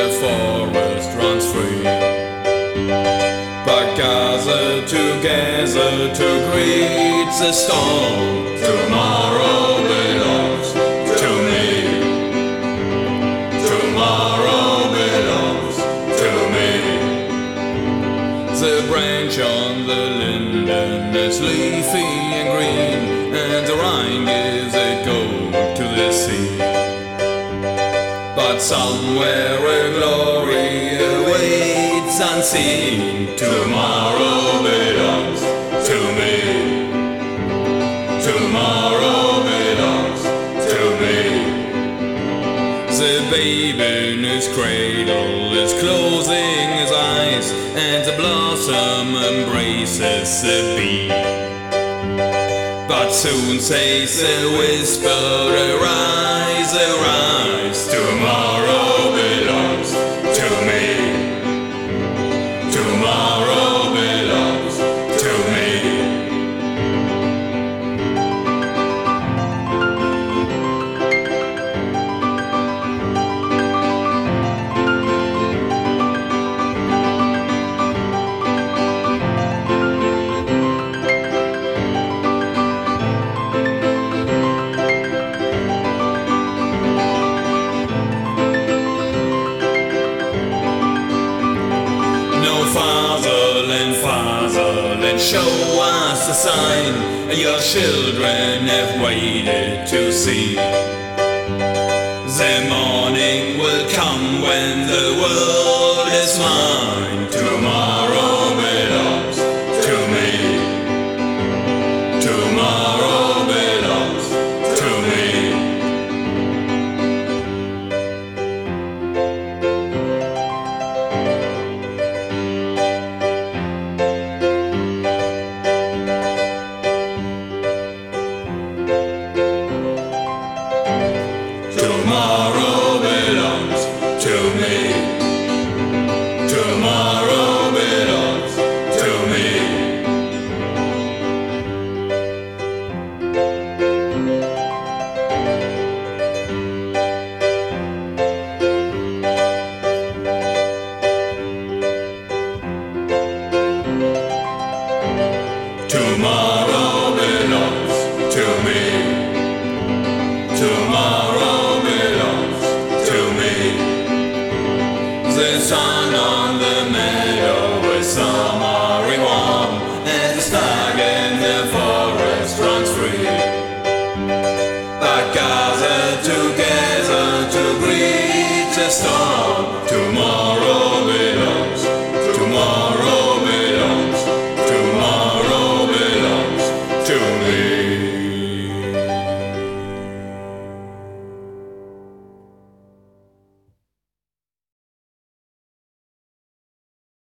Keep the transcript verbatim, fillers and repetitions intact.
the forest runs free. But gather together to greet the storm. Tomorrow belongs to me. Tomorrow belongs to me. The branch on the linden is leafy and green, and the Rhine gives it gold to the sea. But somewhere a glory awaits unseen. Tomorrow belongs to me. Tomorrow belongs to me. The babe in his cradle is closing his eyes, and the blossom embraces the bee. But soon says the whisper, arise, arise. Tomorrow belongs to me. Tomorrow belongs to me. Fatherland, fatherland, show us a sign. Your children have waited to see. The morning will come when the world is mine. Tomorrow belongs to me. Tomorrow belongs to me. Tomorrow belongs to me. Tomorrow belongs to me. Tomorrow belongs to me. Tomorrow the sun on the meadow is summery warm, and the stag in the forest runs free. But gather together to greet the storm.